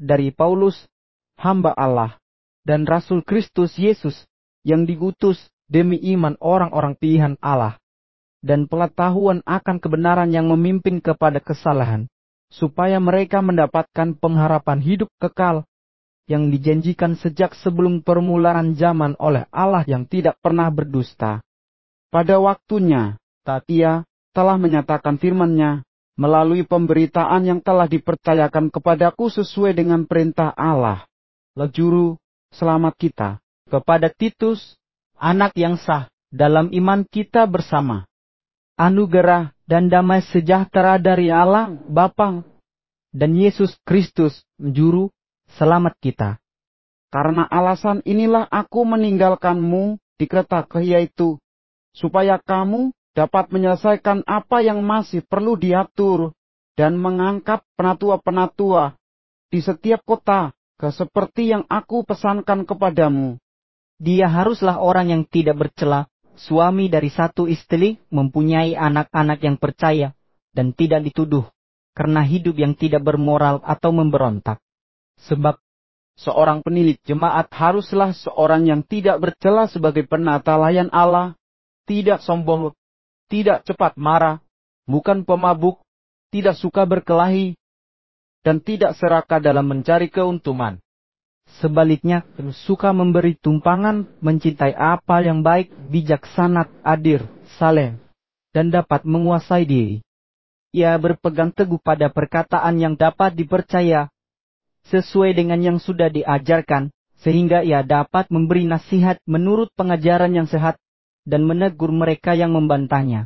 dari Paulus, hamba Allah, dan Rasul Kristus Yesus, yang diutus demi iman orang-orang pilihan Allah, dan pengetahuan akan kebenaran yang memimpin kepada kesalahan, supaya mereka mendapatkan pengharapan hidup kekal, yang dijanjikan sejak sebelum permulaan zaman oleh Allah yang tidak pernah berdusta. Pada waktunya, Dia telah menyatakan firman-Nya melalui pemberitaan yang telah dipercayakan kepadaku sesuai dengan perintah Allah, Juru Selamat kita, kepada Titus, anak yang sah dalam iman kita bersama. Anugerah dan damai sejahtera dari Allah Bapa dan Yesus Kristus, Juru Selamat kita. Karena alasan inilah aku meninggalkanmu di Kreta, yaitu supaya kamu dapat menyelesaikan apa yang masih perlu diatur dan mengangkat penatua-penatua di setiap kota, seperti yang aku pesankan kepadamu. Dia haruslah orang yang tidak bercela, suami dari satu istri, mempunyai anak-anak yang percaya, dan tidak dituduh, karena hidup yang tidak bermoral atau memberontak. Sebab seorang penilik jemaat haruslah seorang yang tidak bercela sebagai penata layan Allah, tidak sombong, tidak cepat marah, bukan pemabuk, tidak suka berkelahi, dan tidak serakah dalam mencari keuntungan. Sebaliknya, suka memberi tumpangan, mencintai apa yang baik, bijaksana, adil, saleh, dan dapat menguasai diri. Ia berpegang teguh pada perkataan yang dapat dipercaya, sesuai dengan yang sudah diajarkan, sehingga ia dapat memberi nasihat menurut pengajaran yang sehat, dan menegur mereka yang membantahnya.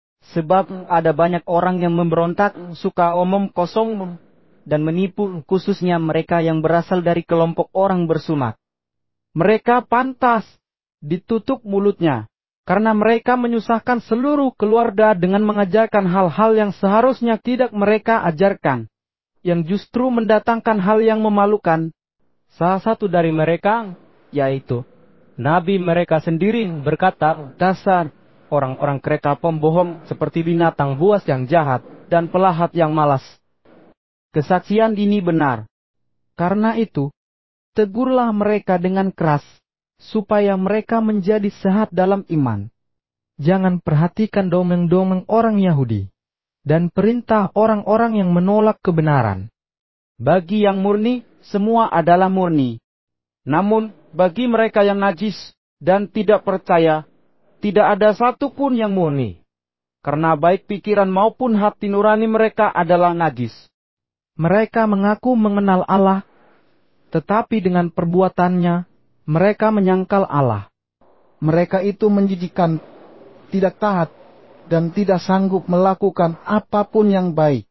Sebab ada banyak orang yang memberontak, suka omong kosong, dan menipu, khususnya mereka yang berasal dari kelompok orang bersunat. Mereka pantas ditutup mulutnya, karena mereka menyusahkan seluruh keluarga dengan mengajarkan hal-hal yang seharusnya tidak mereka ajarkan, yang justru mendatangkan hal yang memalukan. Salah satu dari mereka, yaitu nabi mereka sendiri, berkata, dasar orang-orang Kreta pembohong, seperti binatang buas yang jahat dan pelahat yang malas. Kesaksian ini benar. Karena itu, tegurlah mereka dengan keras, supaya mereka menjadi sehat dalam iman. Jangan perhatikan dongeng-dongeng orang Yahudi, dan perintah orang-orang yang menolak kebenaran. Bagi yang murni, semua adalah murni. Namun, bagi mereka yang najis dan tidak percaya, tidak ada satupun yang murni. Karena baik pikiran maupun hati nurani mereka adalah najis. Mereka mengaku mengenal Allah, tetapi dengan perbuatannya, mereka menyangkal Allah. Mereka itu menjijikkan, tidak taat, dan tidak sanggup melakukan apapun yang baik.